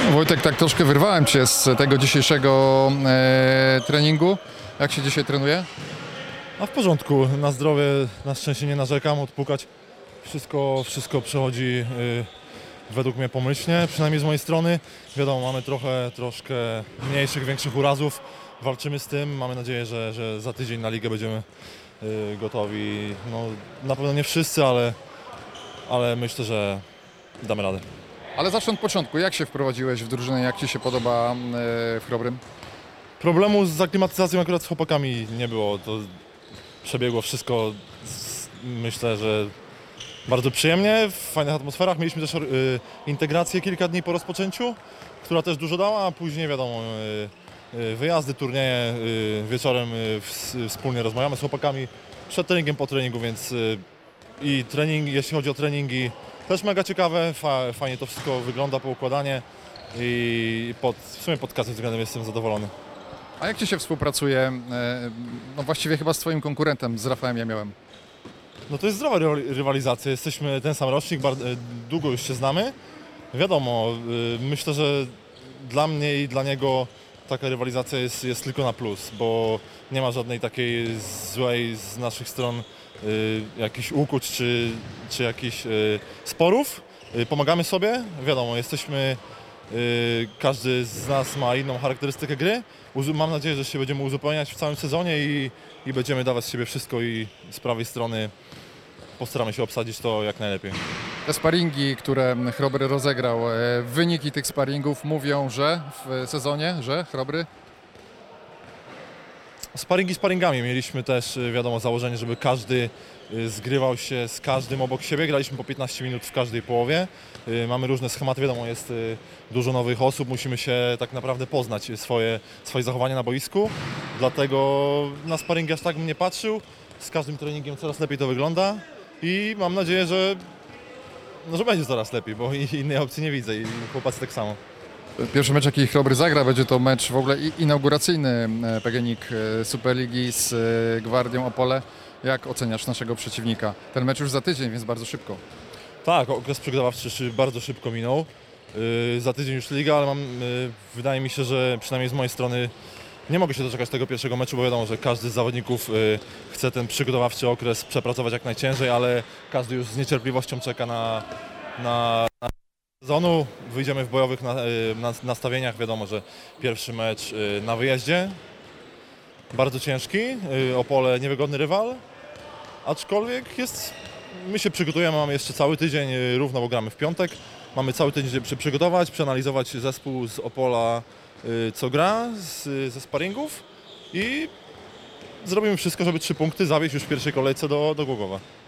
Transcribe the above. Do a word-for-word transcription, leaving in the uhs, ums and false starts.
Wojtek, tak troszkę wyrwałem Cię z tego dzisiejszego e, treningu. Jak się dzisiaj trenuje? A w porządku, na zdrowie, na szczęście nie narzekam, odpukać. Wszystko, wszystko przechodzi y, według mnie pomyślnie, przynajmniej z mojej strony. Wiadomo, mamy trochę, troszkę mniejszych, większych urazów. Walczymy z tym, mamy nadzieję, że, że za tydzień na ligę będziemy y, gotowi. No, na pewno nie wszyscy, ale, ale myślę, że damy radę. Ale zacznę od początku. Jak się wprowadziłeś w drużynę? Jak Ci się podoba e, w Chrobrym? Problemu z aklimatyzacją akurat z chłopakami nie było. To przebiegło wszystko, z, myślę, że bardzo przyjemnie, w fajnych atmosferach. Mieliśmy też y, integrację kilka dni po rozpoczęciu, która też dużo dała, a później wiadomo, y, y, wyjazdy, turnieje, y, wieczorem y, w, wspólnie rozmawiamy z chłopakami przed treningiem, po treningu, więc y, i trening, jeśli chodzi o treningi, też mega ciekawe, fa, fajnie to wszystko wygląda, poukładanie i pod, w sumie pod każdym względem jestem zadowolony. A jak Ci się współpracuje, e, no właściwie chyba z Twoim konkurentem, z Rafałem Jamiałem? No to jest zdrowa rywali- rywalizacja, jesteśmy ten sam rocznik, bardzo, długo już się znamy. Wiadomo, y, myślę, że dla mnie i dla niego taka rywalizacja jest, jest tylko na plus, bo nie ma żadnej takiej złej z naszych stron y, jakichś ukłuć czy, czy jakichś y, sporów. Y, pomagamy sobie, wiadomo, jesteśmy, y, każdy z nas ma inną charakterystykę gry. Uzu- mam nadzieję, że się będziemy uzupełniać w całym sezonie i, i będziemy dawać z siebie wszystko i z prawej strony postaramy się obsadzić to jak najlepiej. Te sparingi, które Chrobry rozegrał, e, wyniki tych sparingów mówią, że w sezonie, że Chrobry? Sparingi sparingami. Mieliśmy też, y, wiadomo, założenie, żeby każdy y, zgrywał się z każdym obok siebie. Graliśmy po piętnaście minut w każdej połowie. Y, Mamy różne schematy, wiadomo, jest y, dużo nowych osób. Musimy się tak naprawdę poznać y, swoje, swoje zachowanie na boisku. Dlatego na sparingi aż tak bym nie patrzył. Z każdym treningiem coraz lepiej to wygląda i mam nadzieję, że, no, że będzie coraz lepiej, bo i- innej opcji nie widzę i chłopacy tak samo. Pierwszy mecz, jaki Chrobry zagra, będzie to mecz w ogóle i- inauguracyjny e, P G N i K e, Superligi z e, Gwardią Opole. Jak oceniasz naszego przeciwnika? Ten mecz już za tydzień, więc bardzo szybko. Tak, okres przygotowawczy szy- bardzo szybko minął. Yy, za tydzień już liga, ale mam, yy, wydaje mi się, że przynajmniej z mojej strony nie mogę się doczekać tego pierwszego meczu, bo wiadomo, że każdy z zawodników yy, chce ten przygotowawczy okres przepracować jak najciężej, ale każdy już z niecierpliwością czeka na, na, na sezonu. Wyjdziemy w bojowych na, yy, na, nastawieniach. Wiadomo, że pierwszy mecz yy, na wyjeździe, bardzo ciężki, yy, Opole niewygodny rywal, aczkolwiek jest. My się przygotujemy, mamy jeszcze cały tydzień, y, równo, bo gramy w piątek. Mamy cały tydzień, żeby się przygotować, przeanalizować zespół z Opola, y, co gra, z, ze sparingów i zrobimy wszystko, żeby trzy punkty zawieźć już w pierwszej kolejce do, do Głogowa.